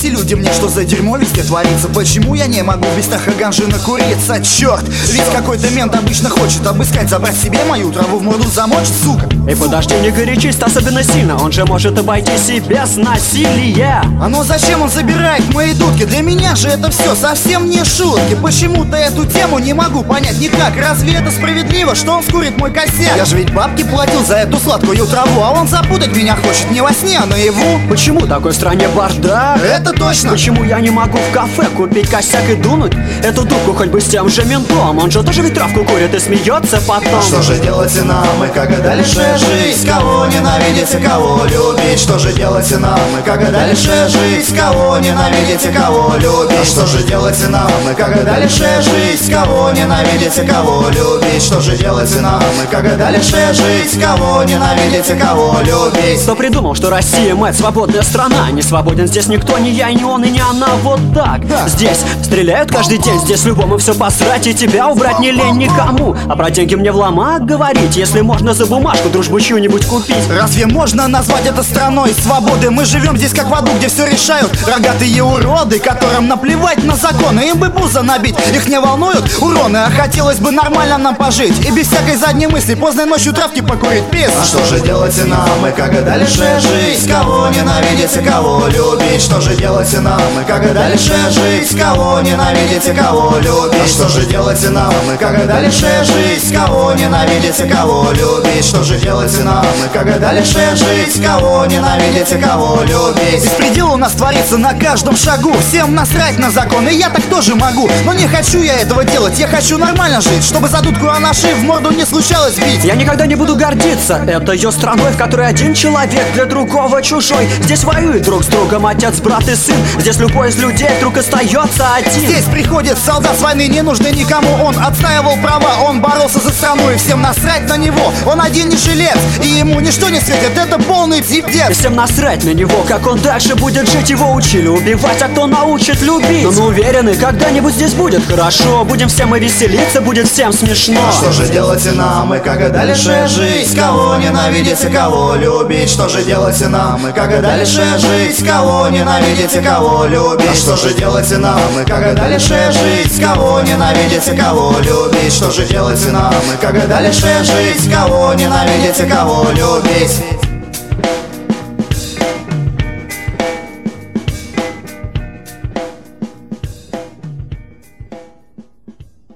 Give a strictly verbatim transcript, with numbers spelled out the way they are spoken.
Скажите, люди, мне что за дерьмо везде творится? Почему я не могу без страха ганжи накуриться? Черт, ведь какой-то мент обычно хочет обыскать, забрать себе мою траву, в морду замочить, сука. Эй, подожди, не горячись особенно сильно, он же может обойтись и без насилия. А ну зачем он забирает мои дудки? Для меня же это все совсем не шутки. Почему-то эту тему не могу понять никак. Разве это справедливо, что он скурит мой косяк? Я же ведь бабки платил за эту сладкую траву, а он запутать меня хочет не во сне, а наяву. Почему такой в стране бардак? Это точно. Почему я не могу в кафе купить косяк и дунуть эту дудку хоть бы с тем же ментом? Он же тоже ведь травку курит и смеется потом. Что же делать и нам, и как дальше жить? Кого ненавидеть и кого любить? Что же делать и нам, и как дальше жить? Кого ненавидеть и кого любить? Что же делать и нам, и как дальше жить? Кого ненавидеть и кого любить? Что же делать и нам, и как дальше жить? Кого ненавидеть и кого любить? Кто придумал, что Россия, мать, свободная страна? Не свободен здесь никто, ни я, ни он, и ни она, вот так. Да. Здесь стреляют каждый день, здесь любому все посрать, и тебя убрать не лень никому. А про деньги мне в ломак говорить, если можно за бумажку дружбу чью-нибудь купить. Разве можно назвать это страной свободы? Мы живем здесь как в аду, где все решают рогатые уроды, которым наплевать на законы. Им бы пузо набить, их не волнуют уроны. А хотелось бы нормально нам пожить и без всякой задней мысли поздной ночью травки покурить, пес. А что же делать и нам, и как дальше жить? Кого ненавидеть и кого любить? Что же делать и нам, и как дальше жить? Кого ненавидеть и кого любить? А что же делать и нам, и как дальше жить? Кого ненавидеть и кого любить? Что же делать и нам, и как дальше жить? Кого ненавидеть и кого любить? Беспредел у нас творится на каждом шагу. Всем насрать на закон, и я так тоже могу. Но не хочу я этого делать, я хочу нормально жить, чтобы за дудку анаши в морду не случалось бить. Я никогда не буду гордиться это ее страной, в которой один человек для другого чужой. Здесь воюют друг с другом отец, брат и сын. Здесь любой из людей вдруг остается один. Здесь приходит солдат с войны, не нужный никому. Он отстаивал права, он боролся за страну, и всем насрать на него. Он один не жилец, и ему ничто не светит, это полный пиздец. И всем насрать на него, как он дальше будет жить. Его учили убивать, а кто научит любить? Но мы уверены, когда-нибудь здесь будет хорошо. Будем все мы веселиться, будет всем смешно. А что же делать и нам, и как дальше жить? Кого ненавидеть и кого любить? Что же делать и нам, и как дальше жить? Кого ненавидеть и кого любить? А что же делать и нам, и как дальше жить? Кого ненавидеть и кого любить? Что же делать и нам, и как дальше жить? Кого ненавидеть и кого любить?